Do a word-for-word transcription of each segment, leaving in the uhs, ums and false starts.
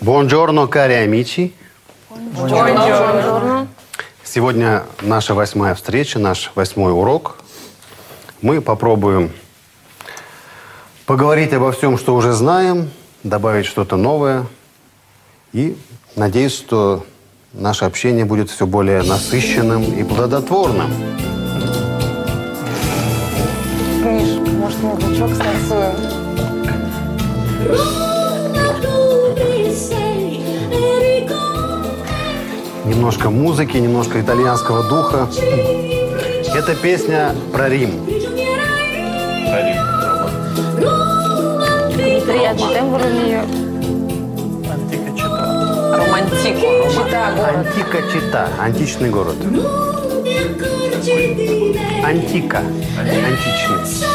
Buongiorno, cari amici. Buongiorno. Сегодня наша восьмая встреча, наш восьмой урок. Мы попробуем поговорить обо всем, что уже знаем, добавить что-то новое. И надеюсь, что наше общение будет все более насыщенным и плодотворным. Миш, может, мы гучок станцуем? Немножко музыки, немножко итальянского духа. Это песня про Рим. Про Рим. Приятный тембр у нее. Антика Чита. Романтико. Чита, город. Антика Чита, античный город. Антика, античный.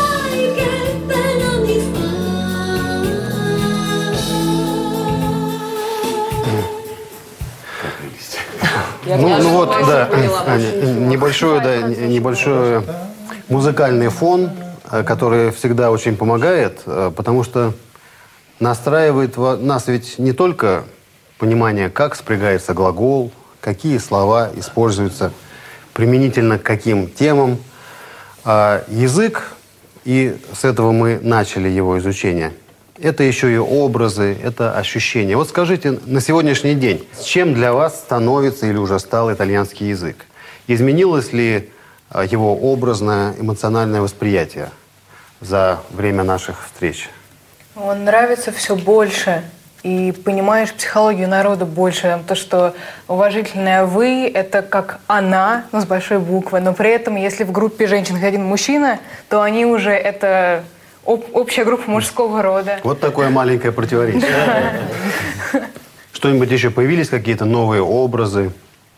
Ну, ну вот, да, небольшой, да, небольшой музыкальный фон, который всегда очень помогает, потому что настраивает нас ведь не только понимание, как спрягается глагол, какие слова используются применительно к каким темам, а язык, и с этого мы начали его изучение. Это еще и образы, это ощущения. Вот скажите, на сегодняшний день, с чем для вас становится или уже стал итальянский язык? Изменилось ли его образное, эмоциональное восприятие за время наших встреч? Он нравится все больше. И понимаешь психологию народа больше. То, что уважительное «вы» — это как «она», ну, с большой буквы. Но при этом, если в группе женщин один мужчина, то они уже это... общая группа мужского рода. Вот такое маленькое противоречие. Что-нибудь еще появились, какие-то новые образы?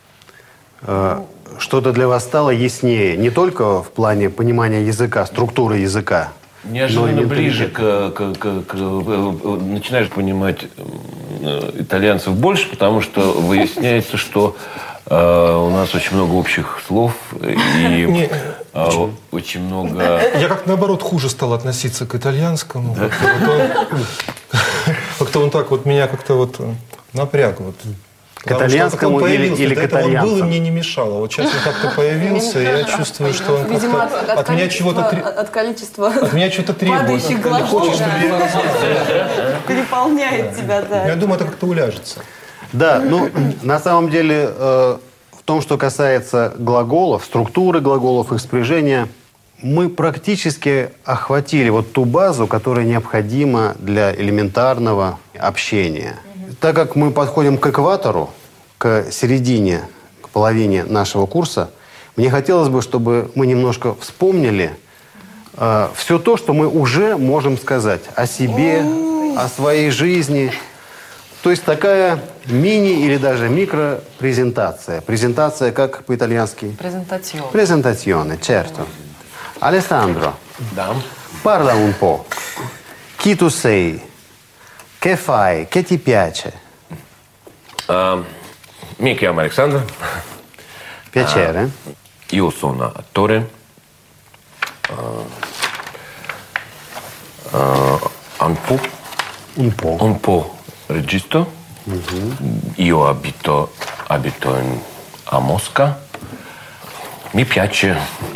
Что-то для вас стало яснее, не только в плане понимания языка, структуры языка. Неожиданно ближе к, к, к, к... Начинаешь понимать итальянцев больше, потому что выясняется, что э, у нас очень много общих слов и э, очень много... Я как наоборот хуже стал относиться к итальянскому. Да? Как-то, вот он, как-то он так вот меня как-то вот напряг. Вот. К итальянскому или, или к итальянцам? Он был и мне не мешало. Вот сейчас он как-то появился, и я чувствую, что он Видимо, от, от, от меня чего-то от, от количества от меня что-то требует. Падающих глаголов переполняет тебя, да. Я думаю, это как-то уляжется. Да, ну, на самом деле, э, в том, что касается глаголов, структуры глаголов, их спряжения, мы практически охватили вот ту базу, которая необходима для элементарного общения. Так как мы подходим к экватору, к середине, к половине нашего курса, мне хотелось бы, чтобы мы немножко вспомнили э, все то, что мы уже можем сказать о себе, о своей жизни. То есть такая мини- или даже микропрезентация. Презентация как по-итальянски? Презентационно. Презентационно, certo. Alessandro, Да. parla un po'. Chi tu sei? Che fai? Che ti piace? Uh, mi chiamo Alexander. Piacere. Uh, io sono attore. Uh, uh, un po'. Un po'. Un po' regista. Uh-huh. Io abito, abito in, a Mosca. Mi piace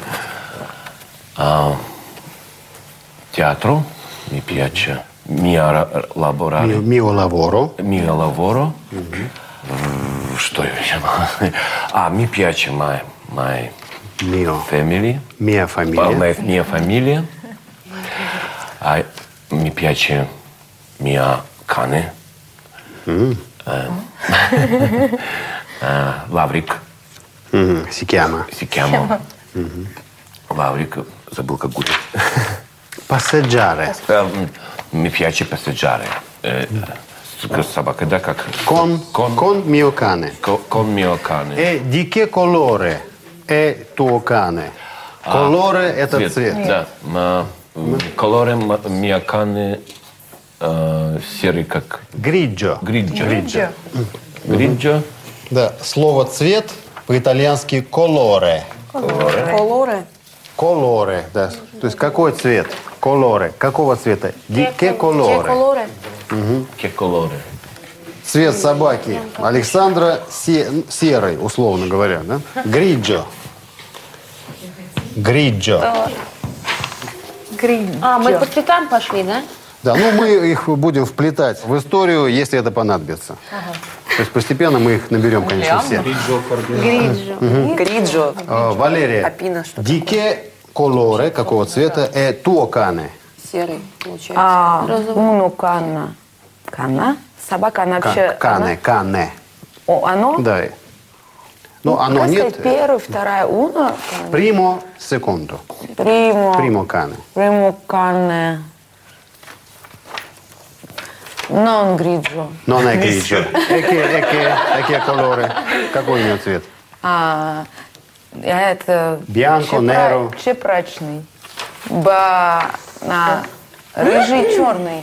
uh, teatro. Mi piace. Mio lavorare. Mio, mio lavoro. Mio lavoro. Mm-hmm. Что еще? А, mi piace my, my Mio. family. Mia famiglia. My, mia famiglia. А, mi piace mia cane. Mm. Uh, uh, Lavrik. Mm. Si chiama? Si chiama. Mm-hmm. Lavrik. Забыл, как будет. Passeggiare. Mi piace passeggiare. Eh, собака, да, как? Con, con, con mio cane. Con, con mio cane. E di che colore è tuo cane? Colore – это цвет. цвет. Да. Ma, colore mio cane э, серый, как... Гриджо. Гриджо. Гриджо. Гриджо. Да, слово «цвет» по-итальянски «колоре». Колоре. Колоре, да. То есть какой цвет? Колоре. Какого цвета? Ди ке колоре. Колоре. Che colore? Цвет собаки Александра се- серый, условно говоря, да? Гриджо. Гриджо. Гриль. А, мы по цветам пошли, да? Да, ну мы их будем вплетать в историю, если это понадобится. То есть постепенно мы их наберем, конечно, все. Гриджо. Гриджо. Э, Валерия, Апина, что дике колоре, какого цвета, э туо кане? Серый, получается. А, уно канна. Канна? Собака, она вообще... Ка- Кане, кане. О, оно? Да. Ну, оно Как нет. сказать, первый, вторая уно. Примо, секунду. Примо. Примо кане. Примо канне. Нон гриджо. Но не гриджо. Эке, эке, эке колоре. Какой у него цвет? А, это... Бьянко, чепра- неро. Чепрачный. Ба... а, рыжий, черный.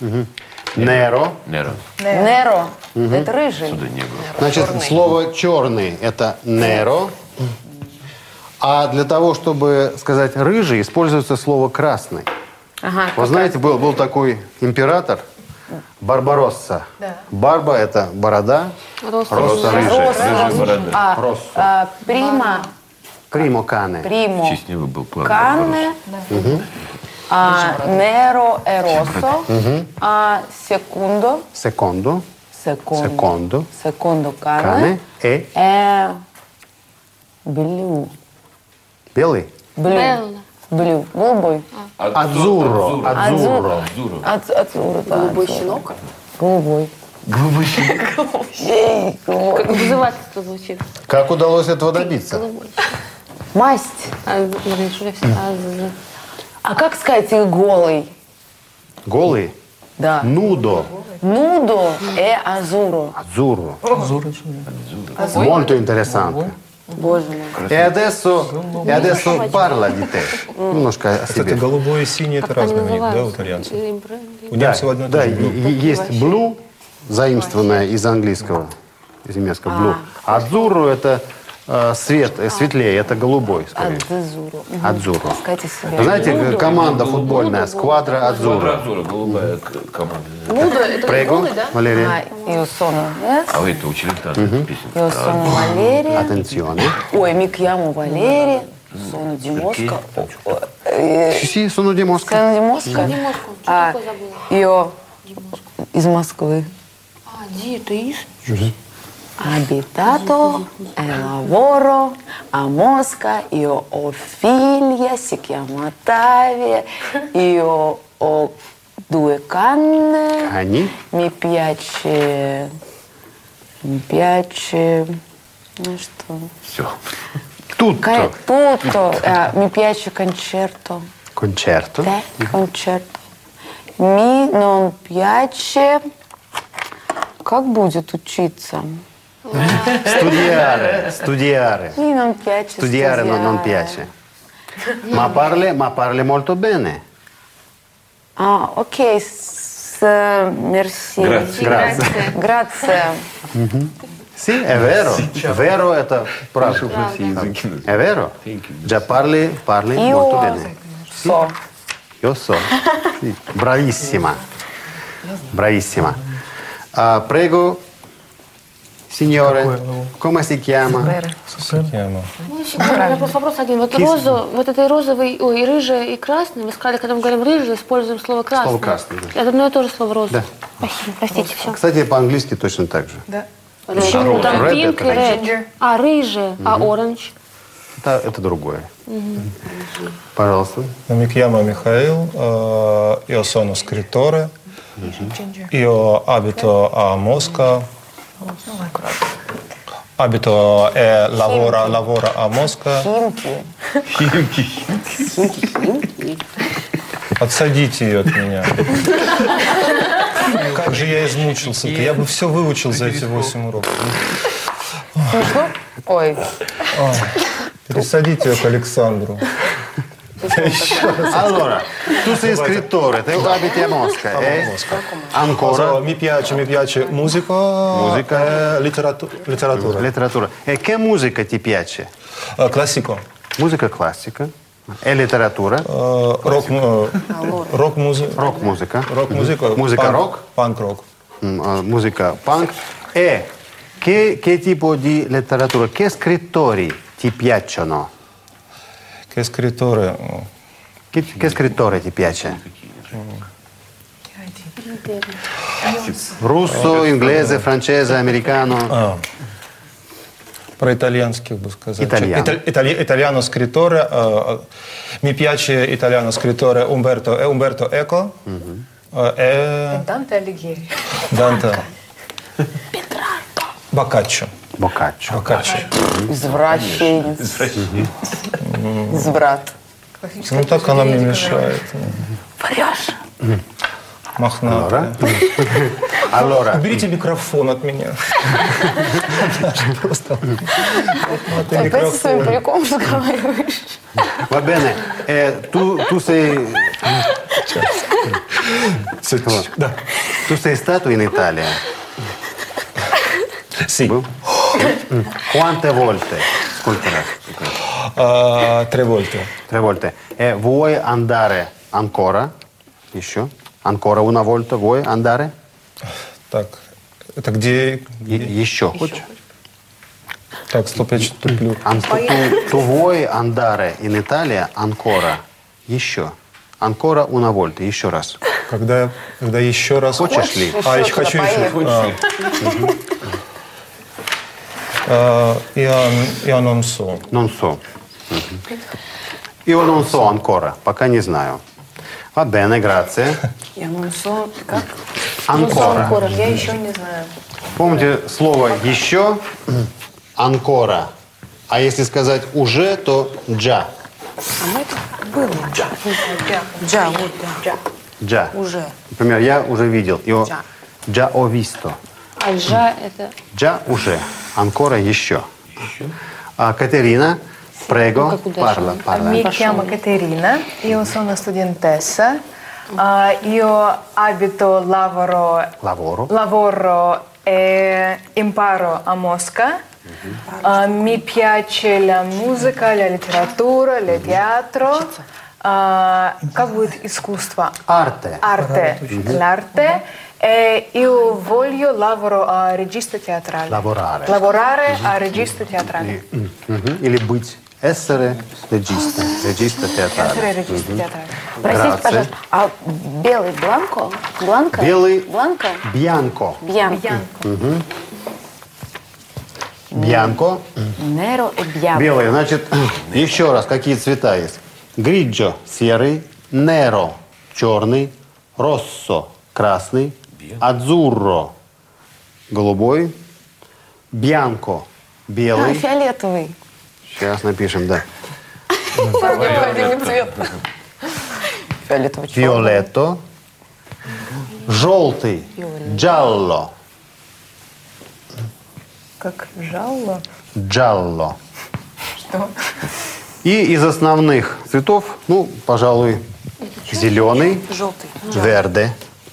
Неро. Неро. Неро. Это рыжий. Сюда не было. Значит, слово черный – это неро. А для того, чтобы сказать рыжий, используется слово красный. Ага, Вы знаете, был, был такой император Барбаросса. Да. Барба – это борода, Росса. Росса – рыжая. Рыжая борода. А, Россо. а, прима, Примо кане. примо, Честь него был план. канне, а, неро e rosso, а, секундо, Секунду. секундо, Секунду. секундо Кане. канне, Э. э, блю, Белый. блю, Белла. блю, голубой, Адзурро. Адзурро. Адзурро. От, отсюда, да, Голубой отсюда. щенок. Голубой. Голубой. Ей, голубой. Как вызывательство звучит. Как удалось этого добиться? Масть. А, блин, что я все- а, з- А как сказать голый? Голый. Да. Нудо. Нудо e azzurro. Azzurro. Molto interessante. Боже мой. E adesso, e adesso parla di te. Немножко о Кстати, себе. голубой и синий – это Как они разные у них, да, у называются? итальянцев? Лимбре- У Да, немцев одно и то да, же blue. и- и есть blue, заимствованное из английского, из немецкого blue. А azzurro – это э, свет, э, светлее, это голубой, скорее. Адзуру. Azzurro. Скажите себе. Вы знаете, к- команда футбольная «Сквадра Azzurro». Адзурро, голубая к- команда. Мудро, это Прего, голый, да? Валерия. А, io sono yes, А вы это учили танцы, песни? io sono Valeria. Attenzione. Ой, mi chiamo Valeria. Sono di Mosca. Э, Sì, sono di Mosca. Sono di Mosca. Не Москву, что А, такое забыла? io из Москвы. А, Ди, ты из? Abitato e lavoro a Mosca. Io ho figlia, si chiama Tavia. Io ho due canne. Они. Mi piace, mi piace, ну что? Все. Tutto. Ка- Tutto, eh, mi piace concerto, Concerto. te concerto. Mi non piace, как будет учиться? Studiare. Studiare. Mi non piace Studiare non, non piace. Ma parli, ma parli molto bene. А, окей, с, мерси. Grazie. Grazie. Грация. Sì, è vero. Vero это правда. языки. È vero? Già parli, parli Io molto bene. so. Io so. Sì. Bravissima. Bravissima. Ah, prego, signore, come si chiama? Сакьяма. Ну, секунду, у меня просто вопрос один. Вот розу, вот этой розовый, ой, рыжий и красный, вы сказали, когда мы говорим рыжий, используем слово красный. Слово красный, да. Это одно и то же слово роза. Да. Спасибо, простите, все. Кстати, по-английски точно так же. Да. Почему? Там Red пинк и это ред. ginger. А, рыжий, а оранж? Это, это другое. Пожалуйста. Mi chiamo Michael, eh, io sono scrittore, io abito a Mosca, abito e lavoro, lavoro a Mosca. Химки. Отсадите ее от меня. Как же я измучился-то. Я бы все выучил за эти восемь уроков. Смешно? Ой. Пересадите ее к Александру. Allora, tu sei scrittore, te abiti a Mosca. E ancora? Allora, mi piace, mi piace musica, Musica. e letteratura. letteratura. Letteratura. E che musica ti piace? Eh, classico. Musica classica. E letteratura? Eh, Рок, э, рок-музыка. Рок-музыка. Рок-музыка. Музыка Панк- рок? Панк-рок. musica punk. E che, che tipo di letteratura, che scrittori ti piacciono? Che scrittore? Che, che scrittore ti piace? Russo, inglese, francese, americano? А, про итальянских бы сказать. Итальяно. Италь- италь- Итальяно скриттore. eh, Mi piace italiano scrittore Umberto, eh, Umberto Eco eh, e Данте Алигьери. Dante Boccaccio. Боккаччо. Boccaccio. Извращенец. Изврат. Классическая Ну так она мне произведение, мешает. Врешь. Мохнатая. Allora, Уберите микрофон от меня. Просто мохнатый Опять со своим микрофон. париком разговариваешь. va bene, eh, tu, tu sei, Да. tu sei stato in Italia? Sì. Quante volte? Ascoltala. А, Tre volte. Tre volte. E vuoi andare ancora? Еще? Ancora una volta vuoi andare? Так, это где? E- еще хочешь? Так, стоп, я что-то туплю. Ан- tu, tu vuoi andare in Italia ancora? Еще. Ancora una volta. Еще раз. Когда, когда еще раз... Хочешь ли? А, еще Еще хочу туда еще. поехать. А, Я, я non so. Non so. Mhm. Io non so ancora. Пока не знаю. Va bene, grazie. Я мансо, как? Ancora. Скоро, я еще не знаю. Помните слово «еще» «анкора». А если сказать «уже», то «джа». А мы это было. Джа. Джа, вот, да. «Джа». Уже. Например, я уже видел. Io Già. già ho visto. Альжа это... «Джа» уже. «Анкора» еще. А, Катерина, prego, как удачно. parla, parla. Mi Пошел. chiamo Caterina, io sono studentessa, ah, io abito, lavoro, Lavoro. lavoro e imparo a Mosca. Ah, mi piace la musica, la letteratura, il teatro, ah, как будет искусство? Arte. Arte, l'arte. E io voglio lavoro a regista teatrale. Lavorare. Lavorare a regista teatrale. Мгм. Или быть essere regista. Regista Essere teatrale. regista teatrale. Простите, Grazie. пожалуйста, а белый бланко? Бланка? Белый. Бланка? Bianco. Бьянко. Bianco. Неро и бьянко. Белый. Значит, еще раз, какие цвета есть? Гриджо – серый, неро – черный, россо – красный, адзурро – голубой, бьянко – А, белый. фиолетовый. Сейчас напишем, да. Необходимый цвет. Фиолетовый. Фиолетто, желтый, джалло, Как жало. джалло. Что? И из основных цветов, ну, пожалуй, зеленый, Желтый. верде.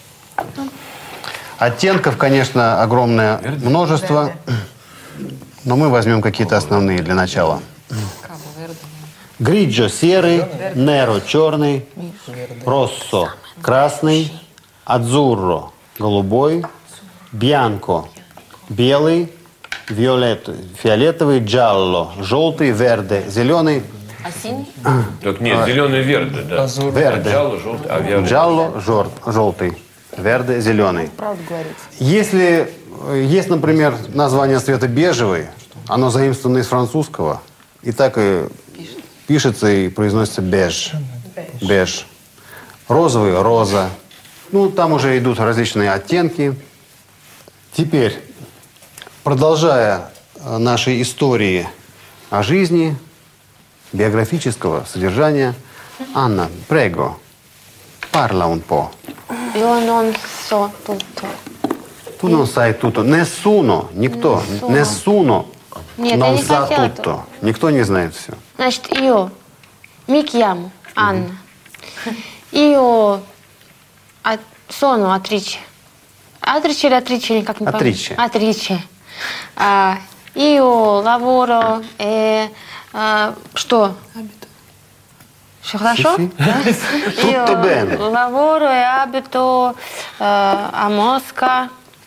Оттенков, конечно, огромное множество, но мы возьмем какие-то основные для начала. Гриджо – серый, неро – черный, россо – красный, адзурро – голубой, бьянко – белый, виолет, фиолетовый, джалло – желтый, верде – зеленый, А синий? Так нет, зеленый верде, да. Азур. верде, Джалло, желтый, а виолет. джалло – жор- желтый, верде – зеленый. Правду говорит. Если э, есть, например, название цвета бежевый, оно заимствовано из французского, и так и пишется и произносится беж. Беж. Розовый – роза. Ну, там уже идут различные оттенки. Теперь, продолжая э, наши истории о жизни, биографического содержания, Анна, prego, parla un po'. Io non so tutto. Tu non sai tutto. Nessuno, никто, Nessuno. nessuno Нет, я non не sa хотела tutto. Никто не знает все. Значит, io mi chiamo Anna. Io a- sono attrice. Attrice или attrice, никак не помню. Attrice. Attrice. А, io lavoro e... а, что? Все хорошо? Sì, Да? Tutto Io bene. lavoro e abito eh, a Mosca.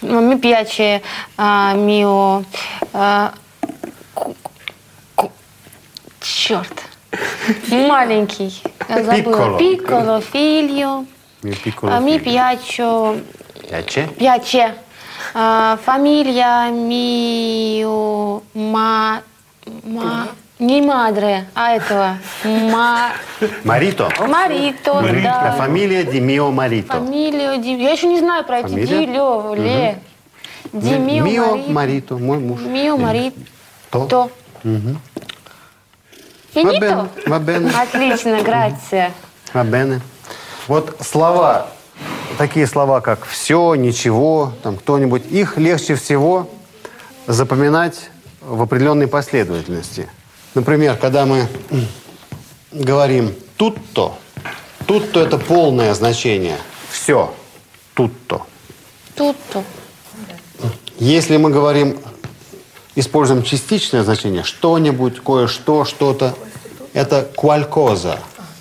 Mi piace uh, mio... Uh, cu, cu, черт. Маленький. Я забыла. Piccolo. Piccolo, figlio. Mio piccolo Uh, mi figlio. piace... Piace? Piace. Uh, famiglia mio... Ma... Ma... Не madre, а этого. Ма... Марито? Марито, La да. familia di mio marito. Фамилию Ди... Я еще не знаю про эти Фамилия? Ди, Лё, Ле. Ди, Мио, Mio Мари- marito, мой муж. Мио, Мари... То. То. Va Финито? bene, va bene, Отлично, грация. va bene. Вот слова, такие слова, как «все», «ничего», там кто-нибудь, их легче всего запоминать в определенной последовательности. Например, когда мы говорим «tutto», «tutto» — это полное значение. Все. «Tutto». Тут-то. Если мы говорим, используем частичное значение, что-нибудь, кое-что, что-то, это qualcosa.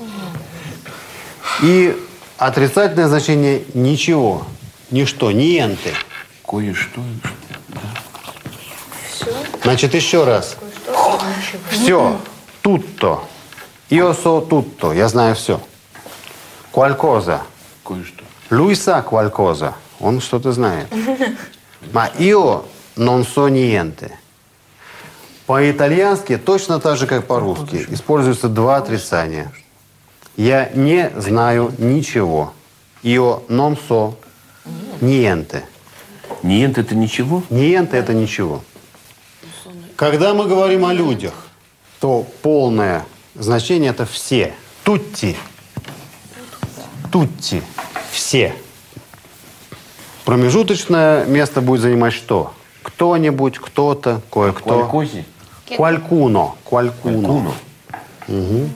И отрицательное значение ничего, ничто, niente. Кое-что. Значит, еще раз. Все. Tutto. Io so tutto. Я знаю все. Qualcosa. Кое-что. Lui sa qualcosa. Он что-то знает. Ma io non so niente. По-итальянски точно так же, как по-русски, используются два отрицания. Я не знаю ничего. Io non so niente. Ниент это ничего? Niente – это ничего. Когда мы говорим о людях, то полное значение – это все. Tutti. Tutti. Все. Промежуточное место будет занимать что? Кто-нибудь, кто-то, кое-кто. Qualcosa? Qualcuno. Qualcuno. Qualcuno.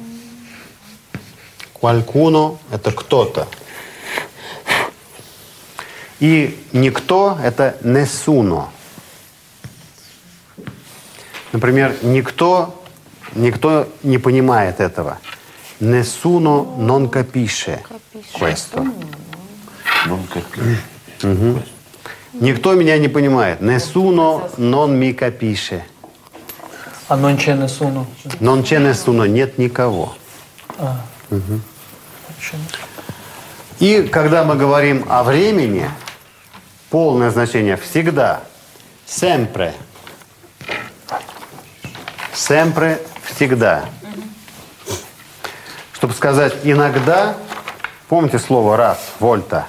Qualcuno – это кто-то. И никто – это nessuno. Например, никто, никто не понимает этого. Nessuno non capisce questo. Non capisco. Никто меня не понимает. Nessuno non mi capisce. А non c'è nessuno. Non c'è nessuno, нет никого. А. Мгм. C'è nessuno. И когда мы говорим о времени, полное значение всегда. Sempre. Sempre всегда. Чтобы сказать иногда, помните слово раз, вольта?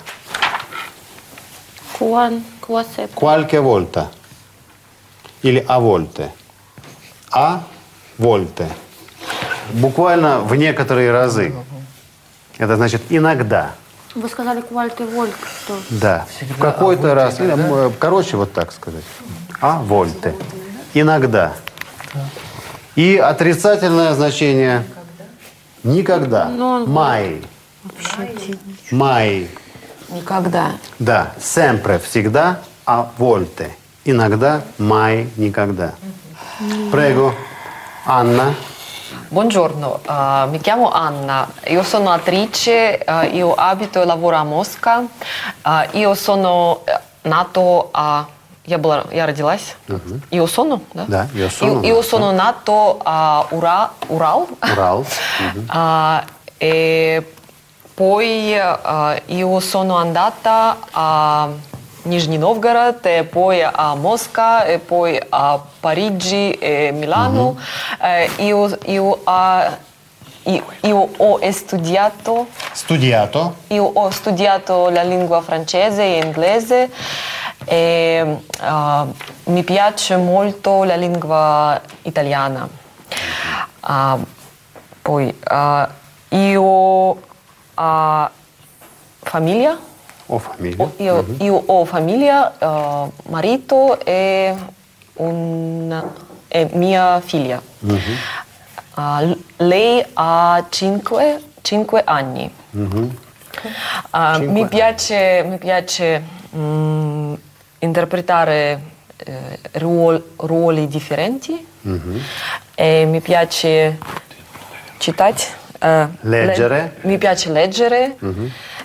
Куан, куасеп. Qualche volta. Или a volte. A volte. Буквально в некоторые разы. Это значит иногда. Вы сказали квальты вольк, что? Да. Всегда В какой-то а volte раз. Или, м, короче, вот так сказать. А volte. Иногда. И отрицательное значение никогда. Non- Mai. Вообще. Mai. Никогда. Да. Sempre всегда, а volte. Иногда, mai никогда. Prego. Анна. Buongiorno, uh, mi chiamo Anna, io sono attrice, uh, io abito e lavoro a Mosca, uh, io sono nato a... Я, была, я родилась. Io sono, да? Да, io sono Io, io nata. sono nato a Ura, Урал. Урал. Uh, e poi uh, io sono andata a Nizhny Novgorod, e poi a Mosca, e poi a Parigi e Milano. Eh, io, io, ah, io, io ho studiato, Studiato. io ho studiato la lingua francese e inglese e ah, mi piace molto la lingua italiana. Ah, poi ah, io ho famiglia. О, фамилия. Ho- Io, io ho famiglia, eh, marito e, un, e mia figlia. Ah, l- lei ha cinque, cinque anni. Ah, mi piace, mi piace mm, interpretare eh, ruol- ruoli differenti e mi piace citare, eh, Leggere. le- mi piace leggere.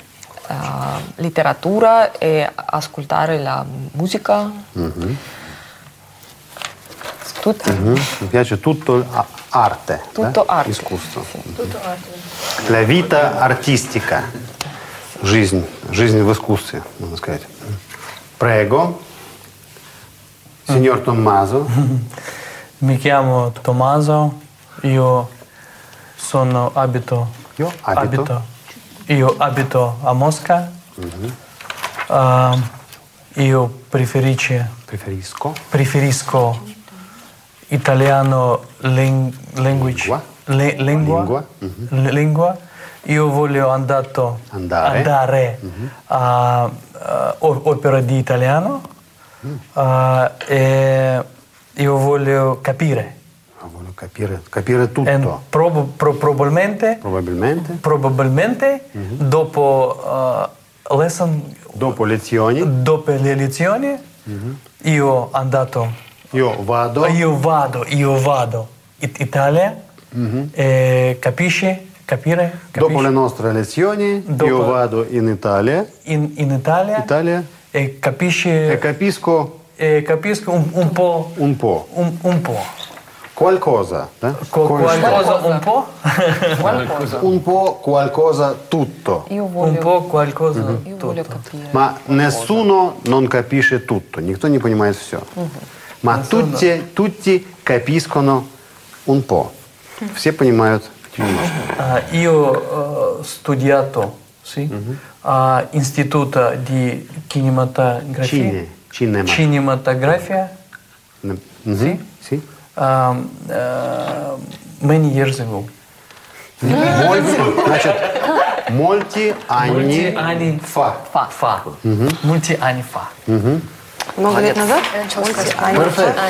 uh, literatura e ascoltare la musica. Мгм. Tutto. Мгм. Mi piace tutto a- arte. Tutto да? arte. Искусство. La vita artistica. Жизнь. Жизнь в искусстве, можно сказать. Prego. Signor Tommaso. Mi chiamo Tommaso, io sono abito, Io abito. io abito a Mosca. Ah, io preferisco, Preferisco. preferisco italiano ling- language, Lingua. le- lingua, Lingua, l- lingua. Io voglio andato, Andare. andare a, a o- opera di italiano ah, e io voglio capire. Ah, voglio capire, capire tutto. E prob- pro- probabilmente, Probabilmente. probabilmente dopo uh, lesson, Dopo lezioni. dopo le lezioni, io andato, Io vado. io vado, io vado in Italia e capisci, capire, Dopo capisci? le nostre lezioni Dopo- io vado in Italia. in, in Italia, Italia. e capisci, E capisco e capisco un, un po', un po'. un, un po'. Qualcosa. eh? Qual- Qualcosa. qualcosa un po'? Un po' qualcosa tutto. Io Un voglio, po' qualcosa io tutto. voglio capire. Ma nessuno non capisce tutto. Никто не понимает все. Ma Nessuno. tutti, tutti capiscono un po'. Все понимают немножко. Ah, io ho studiato sì, all'Istituto di Cinematografia. Cine. Cinema. Cinematografia Мгм. Sì. um, uh, many years ago. Мольти, значит, мольти, Multi они, anni фа. fa. fa. Multi anni fa. Много лет назад? Перфекто.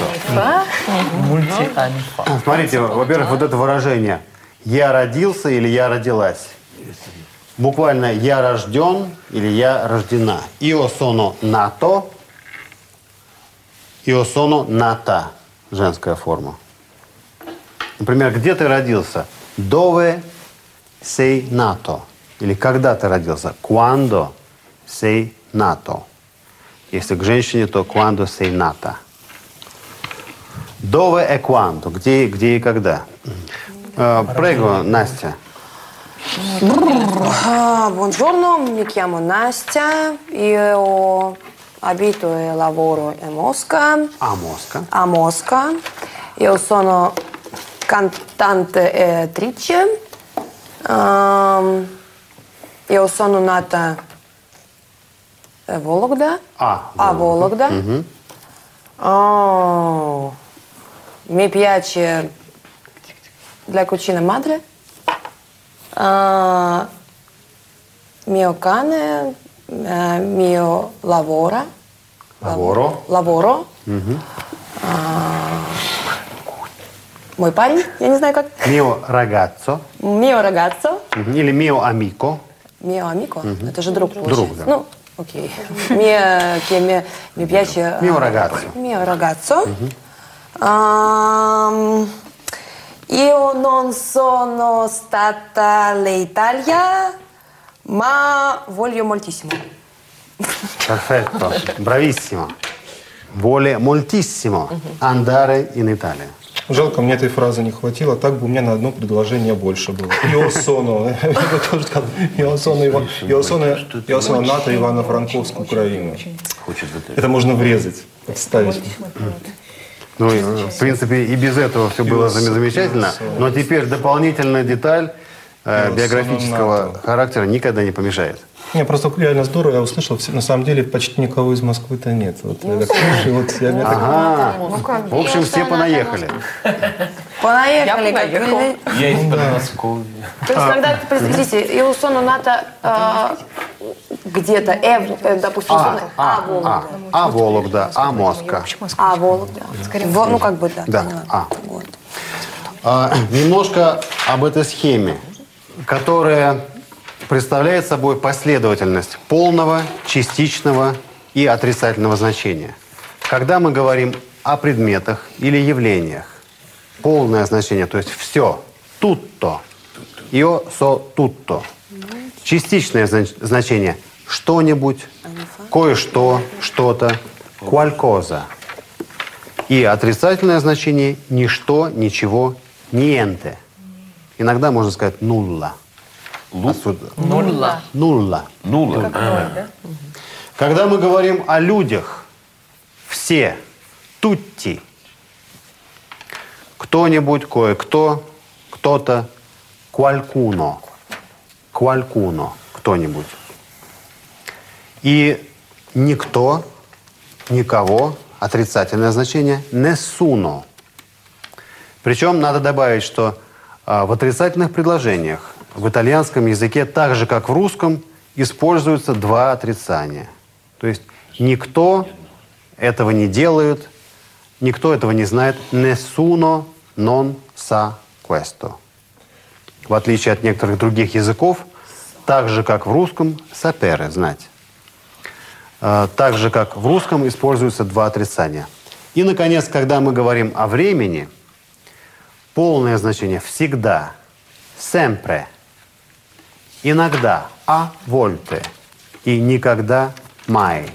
Multi anni fa. Смотрите, во-первых, вот это выражение «я родился» или «я родилась». Буквально «я рожден» или «я рождена». «Io sono nato», «io sono nata» – женская форма. Например, где ты родился? «Dove sei nato?» Или «когда ты родился?» «Quando sei nato?» Если к женщине, то «quando sei nata». Dove e quando? Где, где и когда? Э, Prego, Настя. Ah, buongiorno, mi chiamo Настя, io abito e lavoro a Mosca. А Mosca. A Mosca. Io sono cantante e attrice. Um, io sono nata a Vologda. А, A Vologda. Oh, mi piace la cucina madre. Uh, mio cane, uh, mio lavora. Lavoro. Lavoro. А, мой парень, я не знаю как. Mio ragazzo. Mio ragazzo. Мгм. Или mio amico. Mio amico. Это же друг. Друг, получается. да. Ну, окей. Mio, che mi, mi piace... Mio ragazzo. Mio ragazzo. Um, io non sono stata all'Italia, ma voglio moltissimo. Perfetto. Bravissimo. Vuole moltissimo andare in Italia. Жалко, мне этой фразы не хватило, так бы у меня на одно предложение больше было. Io sono, я бы тоже сказал, io sono, Ива- io sono, io sono nato Ивано-Франковск, Украина. Это можно врезать, подставить. Ну, и, в принципе, и без этого все было зам- замечательно. Но теперь дополнительная деталь э, биографического характера никогда не помешает. Не, просто реально здорово, я услышал, все- на самом деле почти никого из Москвы-то нет. Вот, я так слушаю, вот я, я так- Ага. В общем, все понаехали. Понаехали. Я как понаехал. вы- Я из Подмосковья. То есть, когда, смотрите, io sono nata а, где-то, э, э, допустим, А, sono- а, а, Вологда. а, а Вологда, а Моска. А, Вологда. В- ну, как бы, да. Да, поняла. а. Вот. А, немножко об этой схеме, которая представляет собой последовательность полного, частичного и отрицательного значения. Когда мы говорим о предметах или явлениях, полное значение, то есть все, tutto, io so tutto. Частичное знач- значение что-нибудь, кое-что, что-то, qualcosa. И отрицательное значение ничто, ничего, niente. Иногда можно сказать нулла. Отсюда. Нулла. Нулла. Нула. Как ноль, да? Когда мы говорим о людях, все, тутти, кто-нибудь, кое-кто, кто-то, qualcuno, qualcuno, кто-нибудь. И никто, никого, отрицательное значение, nessuno. Причем надо добавить, что а, в отрицательных предложениях в итальянском языке, так же как в русском, используются два отрицания. То есть никто этого не делает, никто этого не знает. Nessuno non sa questo. В отличие от некоторых других языков, так же как в русском, sapere, знать. Так же как в русском используются два отрицания. И, наконец, когда мы говорим о времени, полное значение всегда, sempre, иногда, a volte, и никогда, mai.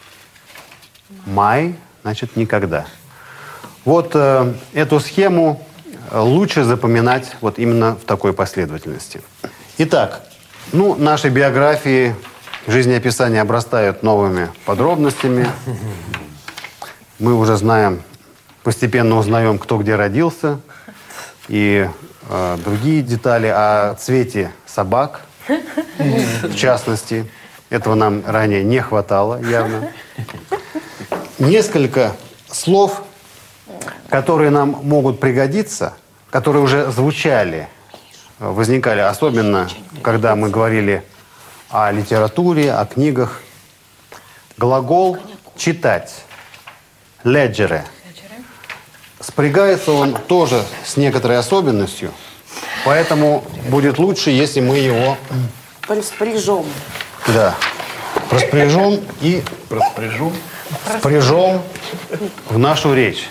Mai значит никогда. Вот э, эту схему лучше запоминать вот именно в такой последовательности. Итак, ну, наши биографии, жизнеописания обрастают новыми подробностями. Мы уже знаем, постепенно узнаем, кто где родился, и э, другие детали о цвете собак, в частности. Этого нам ранее не хватало, явно. Несколько слов, которые нам могут пригодиться, которые уже звучали, возникали, особенно когда мы говорили о литературе, о книгах. Глагол «читать» – «leggere». Спрягается он тоже с некоторой особенностью, поэтому будет лучше, если мы его... Распряжем. Да. Распряжем и... Распряжу. Впряжем в нашу речь.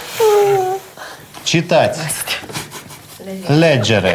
Читать. Leggere.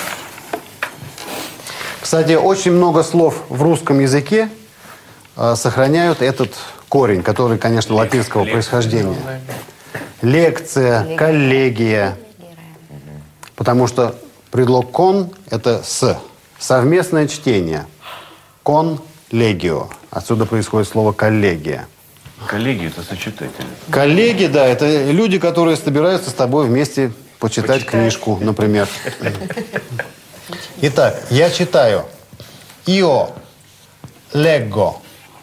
Кстати, очень много слов в русском языке э, сохраняют этот корень, который, конечно, латинского происхождения. Лекция, коллегия. Потому что предлог «кон» — это «с». Совместное чтение. «Кон легио». Отсюда происходит слово «коллегия». Коллеги – это сочетатели. Коллеги, да, это люди, которые собираются с тобой вместе почитать, почитать. Книжку, например. Итак, я читаю. Io leggo.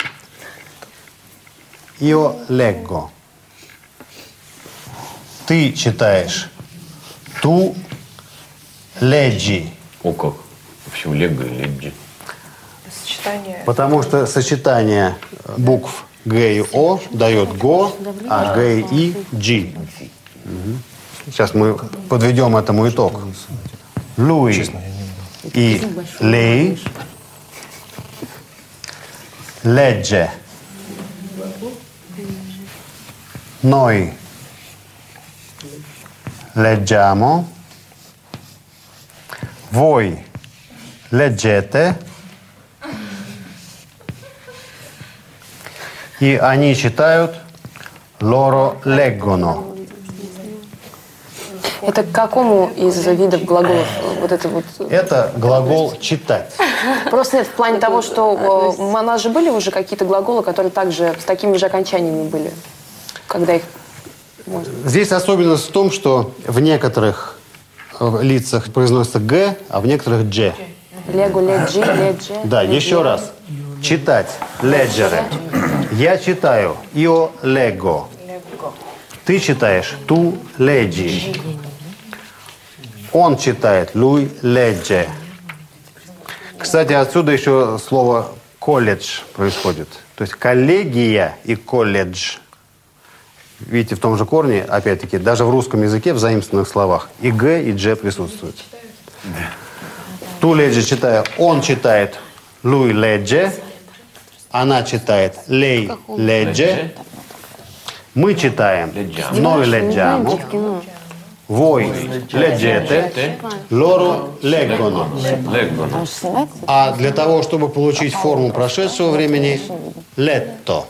Io leggo. Ты читаешь. Tu leggi. О как. В общем, лего и легги. Сочетание. Потому что сочетание букв Г и О дает ГО, а Г и G. Угу. Сейчас мы подведем этому итог. Луи и Лей. Legge. Noi leggiamo. Voi leggete. И они читают loro leggono. Это к какому из видов глаголов вот это вот? Это глагол «читать». Просто нет, в плане того, что э, у нас же были уже какие-то глаголы, которые также с такими же окончаниями были, когда их... Можно. Здесь особенность в том, что в некоторых лицах произносится «г», а в некоторых «дж». Лего, леджи, ледже. Да, еще раз. Читать. Leggere. Я читаю. Io leggo. Ты читаешь. Tu leggi. Он читает. Lui legge. Кстати, отсюда еще слово колледж происходит. То есть коллегия и колледж. Видите, в том же корне, опять-таки, даже в русском языке в заимствованных словах и «г», и «дж» присутствуют. Tu leggi читаю. Он читает. Lui legge. Она читает. Lei legge. Мы читаем. Noi leggiamo. voi leggete, loro leggono. Leggono. А для того, чтобы получить форму прошедшего времени, letto.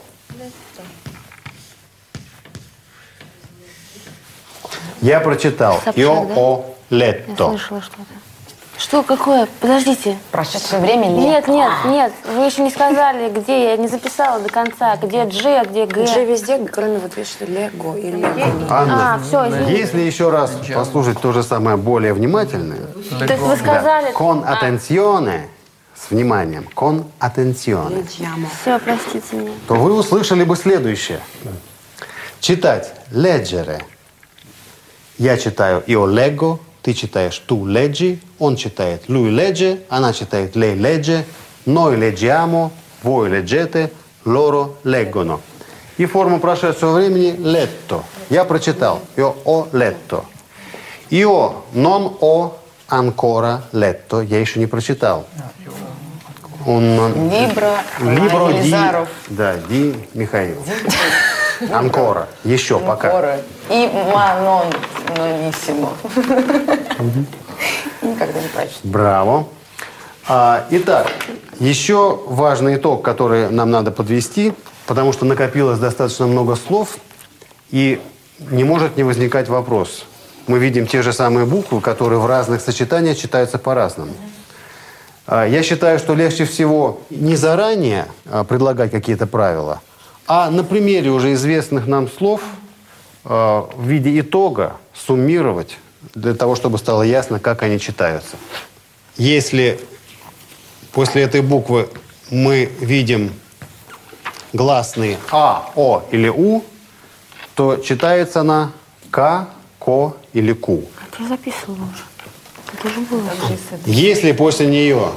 Я прочитал. Io ho letto. Слышала что-то. Что, какое? Подождите. Прошедшее время Нет, нет, нет. Вы еще не сказали, где. Я не записала до конца. Где G, а где Г. G везде, кроме вот видишь, Лего и Лего. Анна, А, все, извините. если еще раз послушать то же самое более внимательное, То есть вы сказали... con attenzione, с вниманием, con attenzione, Все, простите меня. то вы услышали бы следующее. Читать leggere. Я читаю io leggo, ты читаешь tu leggi, он читает lui legge, она читает lei legge, noi leggiamo, voi leggete, loro leggono. И форма прошедшего времени letto. Я прочитал. Io ho letto. Io non ho ancora letto. Я еще не прочитал. Он... Либро, Либро ди... Елизаров. Да, ди Михаил. Анкора. Еще пока. И манон, нониссимо. Никогда не прочту. Браво. А, итак, еще важный итог, который нам надо подвести, потому что накопилось достаточно много слов, и не может не возникать вопрос. Мы видим те же самые буквы, которые в разных сочетаниях читаются по-разному. А, я считаю, что легче всего не заранее а, предлагать какие-то правила, а на примере уже известных нам слов а, в виде итога суммировать, для того, чтобы стало ясно, как они читаются. Если после этой буквы мы видим гласные А, О или У, то читается она К, Ко или Ку. Я записывала уже. Это же было. Если после нее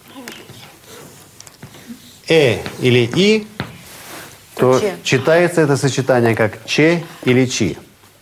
Э или И, то Че. читается это сочетание как Че или Чи.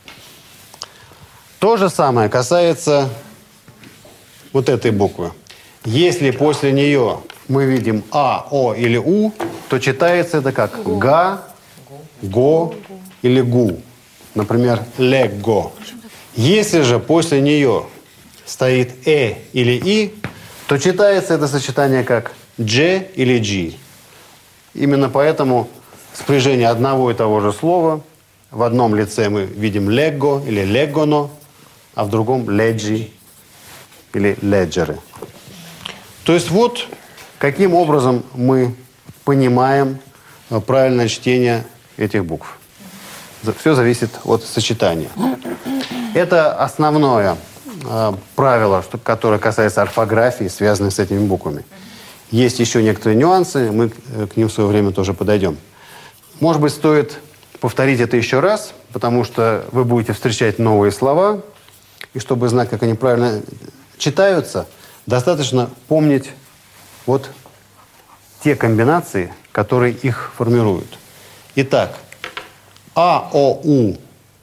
То же самое касается вот этой буквы. Если после нее мы видим А, О или У, то читается это как Га, Го или Гу. Например, Лего. Если же после нее стоит Э или И, то читается это сочетание как Дже или Джи. Именно поэтому спряжение одного и того же слова в одном лице мы видим Лего или Легоно, а в другом Леджи или Леджеры. То есть вот каким образом мы понимаем правильное чтение этих букв. Все зависит от сочетания. Это основное э, правило, что, которое касается орфографии, связанное с этими буквами. Есть еще некоторые нюансы, мы к ним в свое время тоже подойдем. Может быть, стоит повторить это еще раз, потому что вы будете встречать новые слова, и чтобы знать, как они правильно читаются, достаточно помнить вот те комбинации, которые их формируют. Итак, А, О, У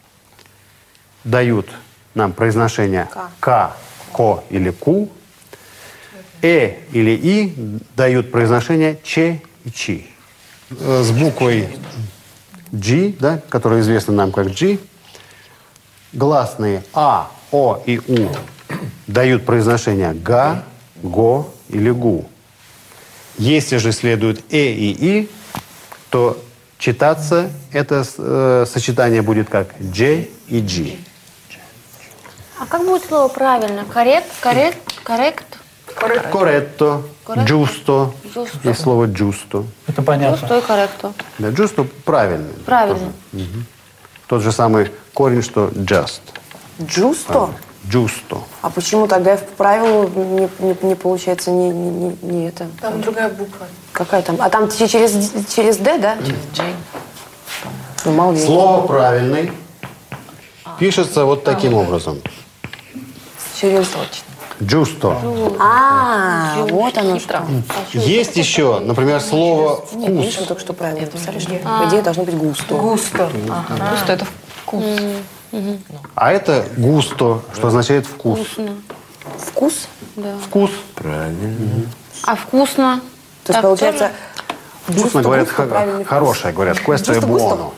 дают нам произношение К, Ко или Ку. Э или И дают произношение Че и Чи. С буквой G, да, которая известна нам как G, гласные А, О и У дают произношение Га, Го или Гу. Если же следует Э и И, то читаться это э, сочетание будет как Дже и Джи. А как будет слово правильно? Коррект? Коррект? Коррект? Корретто, джусто. Giusto. Есть слово джусто. Это понятно. Giusto и корректо. Да, джусто правильный. Правильно. Тоже. Мгм. Тот же самый корень, что just. Джусто? Джусто. А почему тогда в правилу не, не, не получается не, не, не, не это? Там другая буква. Какая там? А там те- через, через Д, да? Ну, мало ли. Слово правильный пишется вот таким образом. Через... Джусто. А, вот оно что. Есть еще, например, слово Нет, видишь, вкус. мы только что правильно написали, что по идее должно быть густо. Густо. Просто это вкус. А это густо, что означает вкус. Вкус? Да. Вкус. А вкусно? То есть, Так получается, Вкусно густо, говорят, густо, х- правильный вкус. хорошее, говорят. Questo è Giusto, gusto. buono.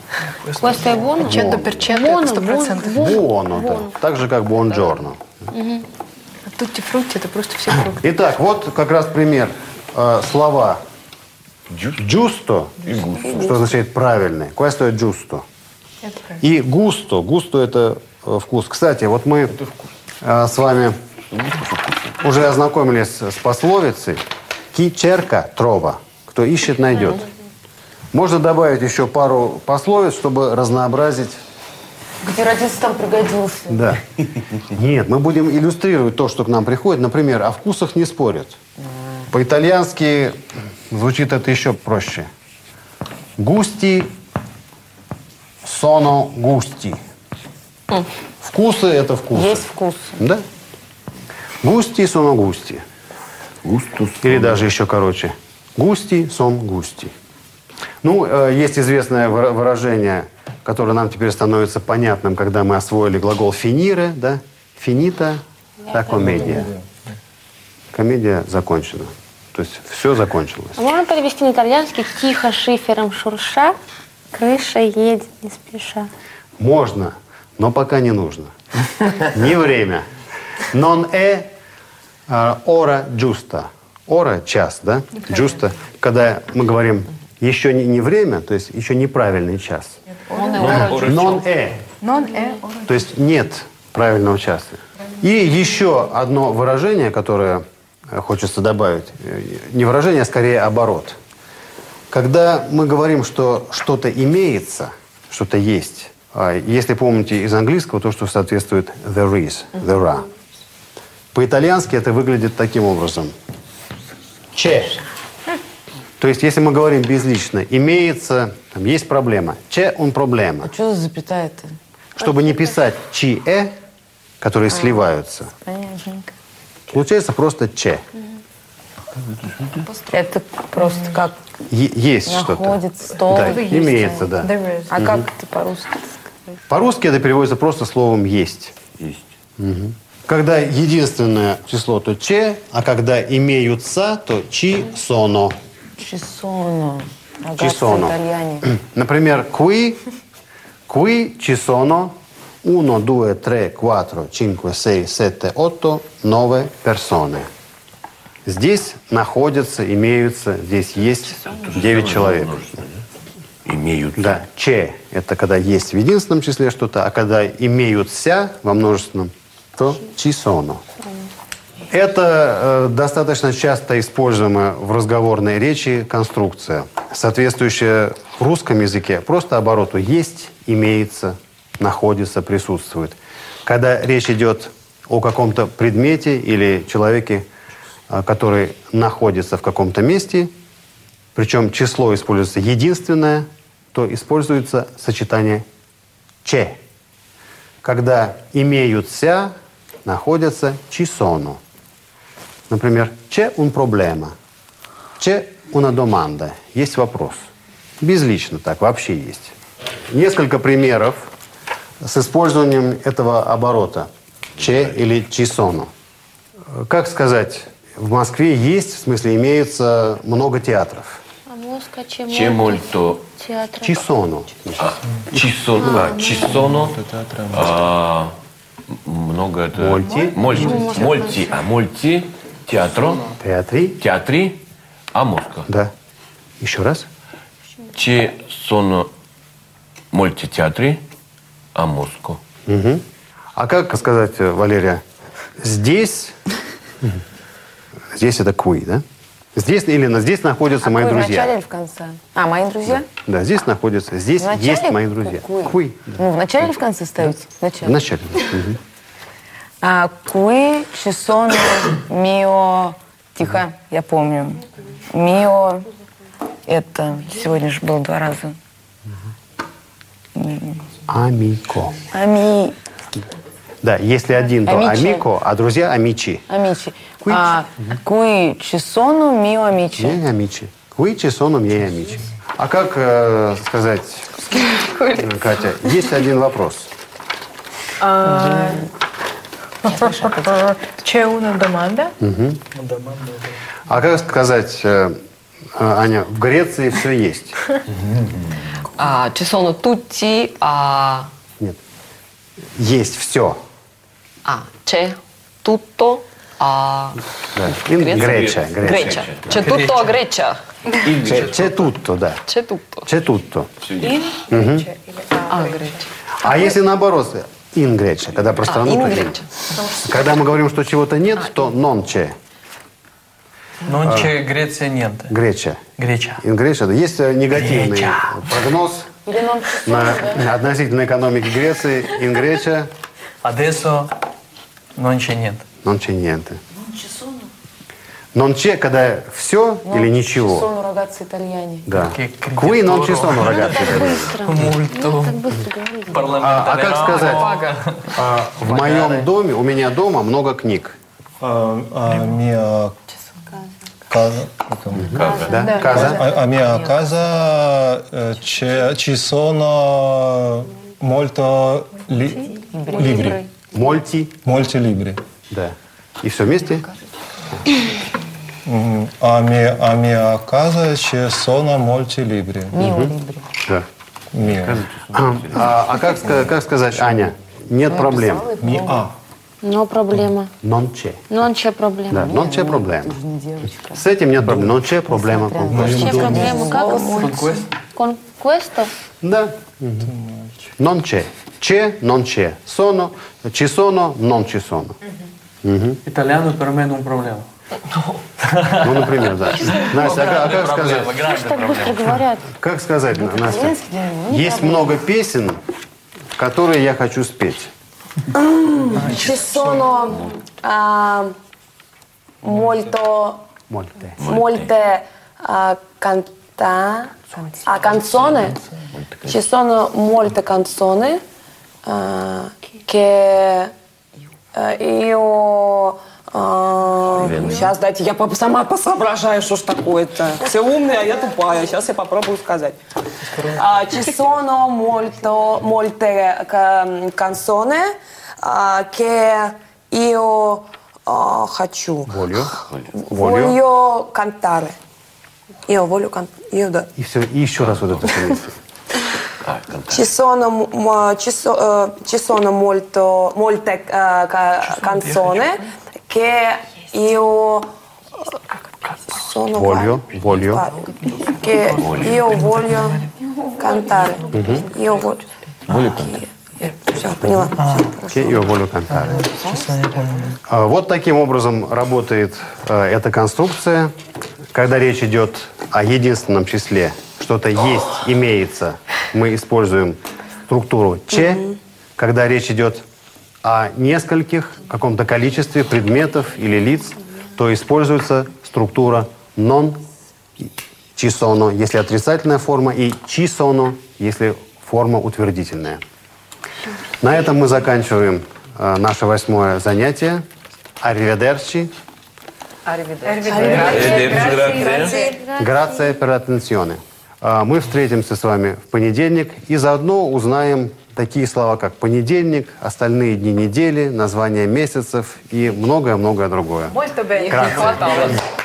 Questo è buono. Чето перчето, это сто процентов. Буоно, да. Так же, как бонджорно. А тутти-фрутти это просто все фрукты. Итак, вот как раз пример. Э, слова «giusto», что означает «правильный». «Questo è giusto». Это правильно. И «gusto». «Gusto» — это э, вкус. Кстати, вот мы э, с вами уже ознакомились с пословицей «chi cerca trova». Кто ищет, найдет. Можно добавить еще пару пословиц, чтобы разнообразить. Где родился, там пригодился. Да. Нет, мы будем иллюстрировать то, что к нам приходит. Например, о вкусах не спорят. По-итальянски звучит это еще проще. Густи соно густи. Вкусы – это вкусы. Есть вкус. Да. Густи соно густи. Густус. Или даже еще короче. Густи сон густи. Ну, э, есть известное выра- выражение, которое нам теперь становится понятным, когда мы освоили глагол «финире», да? «Финита» – «та комедия». Комедия закончена. То есть все закончилось. А можно перевести на итальянский «тихо шифером шурша, крыша едет не спеша». Можно, но пока не нужно. Не время. Non è uh, ora giusta. Ора – час, да? Giusta. Когда мы говорим еще не, не время, то есть еще неправильный час. Non è. Non è. То есть нет правильного часа. И еще одно выражение, которое э, хочется добавить. Э, Не выражение, а скорее оборот. Когда мы говорим, что что-то имеется, что-то есть, а если помните из английского, то, что соответствует there is, there are. По-итальянски это выглядит таким образом. C'è. То есть, если мы говорим безлично, имеется, там, есть проблема. C'è un problema. А что за запятая-то? Чтобы не писать «чи э», которые сливаются, Понятненько. получается просто «че». Это просто как Е- есть что-то. находится стол. Да, Есть. имеется, да. There is. А как это по-русски? По-русски это переводится просто словом «есть». Есть. Когда единственное число, то «че», а когда имеются, то «чи соно». Чисоно. Ci sono. Итальяне. Например, qui, qui ci sono uno, due, tre, quattro, cinque, sei, sette, otto, nove persone. Здесь находятся, имеются, здесь есть девять человек. Имеют. Да, че – это когда есть в единственном числе что-то, а когда имеются во множественном, то ci sono. Это э, достаточно часто используемая в разговорной речи конструкция, соответствующая в русском языке просто обороту «есть», «имеется», «находится», «присутствует». Когда речь идет о каком-то предмете или человеке, э, который находится в каком-то месте, причем число используется единственное, то используется сочетание «че». Когда имеются, находятся «ci sono». Например, «c'è un problema», «c'è una domanda», есть вопрос. Безлично так, вообще есть. Несколько примеров с использованием этого оборота «c'è» или «ci sono». Как сказать, в Москве есть, в смысле, имеется много театров. А Москва чем C'è molto. театр. «Ci sono». Ci sono. А, ci sono. А, много это. Мольти. Мольти. Мольти. А мольти. Театро. Театри. Театри. А Москва. Да. Еще раз. Ci sono molti teatri a Mosco. Угу. А как сказать, Валерия, здесь, здесь это qui, да? Здесь или на здесь находятся А мои куй в друзья. начале или в конце? А, мои друзья? Да, здесь находятся, здесь В начале есть мои друзья. куй? Qui. Ну, в начале или в конце ставите? В В начале. начале. Мгм. А, qui ci sono mio... Тихо, я помню. Mio... Это сегодня же было два раза. Амико. Ами... Да, если один, то Амичи. амико, а друзья амичи. Амичи. Qui- А, qui ci sono mio amici. Не амичи. Qui ci sono miei amici. А как э, сказать, Катя, есть один вопрос. C'è una domanda? А как сказать, э, э, Аня, в Греции все есть? А, ci sono tutti, а, Нет. Есть все. а, c'è tutto, а, Да. In Греция? Греча. Греча. C'è tutto a Grecia. C'è, c'è tutto, да. C'è tutto. C'è tutto. А, Греча. А если наоборот, in Греча, когда про страну, in то Grecia. нет. Когда мы говорим, что чего-то нет, то non c'è. Non c'è Grecia niente. Греча. Grecia. In Греча. Есть э, негативный Греча. прогноз на, относительно экономики Греции. In Греча. Adesso non c'è niente. Non c'è niente. Non c'è, когда все или ничего. Sono ragazzi italiani. Да. Che Qui non ci sono ragazzi. Быстро. Molto Так быстро говорили. А, а как сказать? А, в моем доме, у меня дома много книг. А, а, mia casa, Да? Каза. a, a mia casa eh, c'è- ci sono molto li- libri, Мольти. molti libri. Да. И все вместе? Мгм. A mia, a mia casa ci sono molti libri. Да. Mia. А, а как, ска- как сказать, Аня? Нет проблем. Mia. Но проблема. Non c'è. Non c'è проблема. Да, non c'è проблема. С этим нет проблем. Non c'è problema. con questo. C'è проблема. Как? Con questo? Con questo? Да. Non c'è. C'è, non c'è. Sono, ci sono, non ci sono. Italiano per me non problema. Ну, например, да. Настя, а, как- а как сказать? Проблема, grande Так быстро проблема. говорят. Как сказать, Настя? Есть много песен, которые я хочу спеть. Ci sono ah, molto, Мольте. molte ah, canta, ah, canzoni. Ci sono molte canzoni ah, che eh, io... а, Сейчас дайте, я по- сама посоображаю, что ж такое-то. Все умные, а я тупая. Сейчас я попробую сказать. Ah, ci sono molto, molte ca- canzoni ah, che io ah, хочу. Волю. Волю. Voglio cantare. Io voglio cantare. Io da. И, все, и еще раз вот это все вместе. Ci sono, m- ci so- eh, ci sono molto, molte eh, ca- canzoni che io sono Voglio, voglio. che io voglio cantare. Io voglio. Все, поняла. Che io voglio cantare. А, Вот таким образом работает а, эта конструкция. Когда речь идет о единственном числе, что-то есть, имеется, мы используем структуру «че». Когда речь идет о нескольких, каком-то количестве предметов или лиц, то используется структура «non ci sono», если отрицательная форма, и «ci sono», если форма утвердительная. На этом мы заканчиваем э, наше восьмое занятие. Arrivederci. Grazie per l'attenzione. А, Мы встретимся с вами в понедельник и заодно узнаем такие слова, как понедельник, остальные дни недели, названия месяцев и многое-многое другое. Не хватало.